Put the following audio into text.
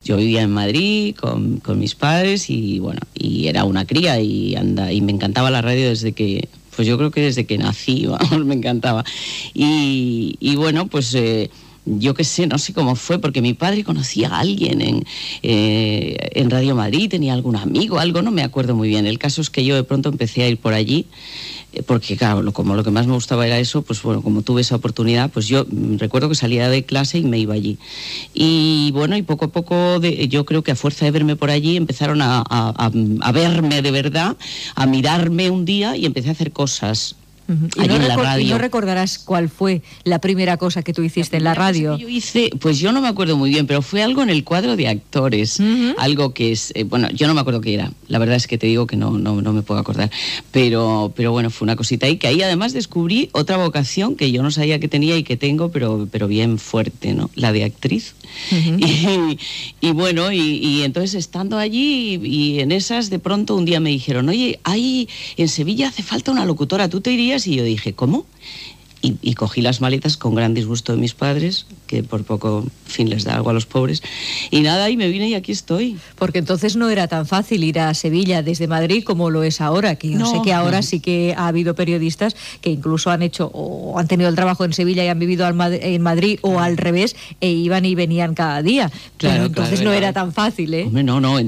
yo vivía en Madrid con mis padres y bueno, y era una cría y me encantaba la radio desde que, pues yo creo que desde que nací, vamos, me encantaba. Y bueno, pues yo qué sé, no sé cómo fue, porque mi padre conocía a alguien en Radio Madrid, tenía algún amigo, algo, no me acuerdo muy bien. El caso es que yo de pronto empecé a ir por allí, porque claro, como lo que más me gustaba era eso, pues bueno, como tuve esa oportunidad, pues yo recuerdo que salía de clase y me iba allí. Y bueno, y poco a poco, yo creo que a fuerza de verme por allí, empezaron a verme de verdad, a mirarme un día y empecé a hacer cosas. ¿Y no recordarás cuál fue la primera cosa que tú hiciste en la radio? Yo hice, pues yo no me acuerdo muy bien, pero fue algo en el cuadro de actores, algo que es, bueno, yo no me acuerdo qué era, la verdad es que te digo que no me puedo acordar, pero bueno, fue una cosita ahí, que ahí además descubrí otra vocación que yo no sabía que tenía y que tengo, pero bien fuerte, ¿no? La de actriz. Y bueno, y entonces estando allí y en esas, de pronto un día me dijeron, oye, ahí en Sevilla hace falta una locutora, ¿tú te irías? Y yo dije, ¿cómo? Y cogí las maletas con gran disgusto de mis padres, que por poco, en fin, les da algo a los pobres. Y nada, y me vine y aquí estoy. Porque entonces no era tan fácil ir a Sevilla desde Madrid como lo es ahora, que yo sé que ahora sí que ha habido periodistas que incluso han hecho o han tenido el trabajo en Sevilla y han vivido en Madrid o al revés, e iban y venían cada día. Claro, pero entonces no era tan fácil, ¿eh? Hombre, no.